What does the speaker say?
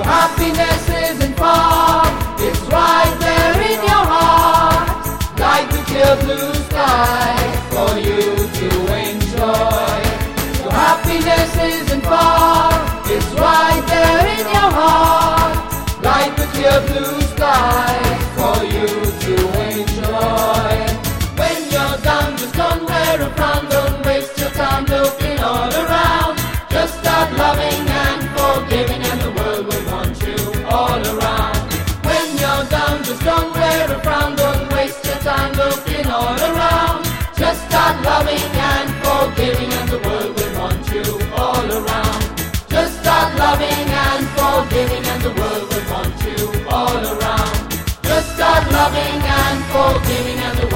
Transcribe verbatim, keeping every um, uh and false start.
Happiness isn't far, it's right there in your heart, like the clear blue sky for you to enjoy. Your happiness isn't far, it's right there in your heart, like the clear blue sky for you to enjoy. When you're down, just don't wear a frown, don't waste your time looking all around. Just start loving and forgiving, and the world will want you all around. When you're down, just don't wear a frown, don't waste your time looking all around. Just start loving and forgiving, and the world will want you all around. Just start loving and forgiving, and the world will want you all around. Just start loving and forgiving, and the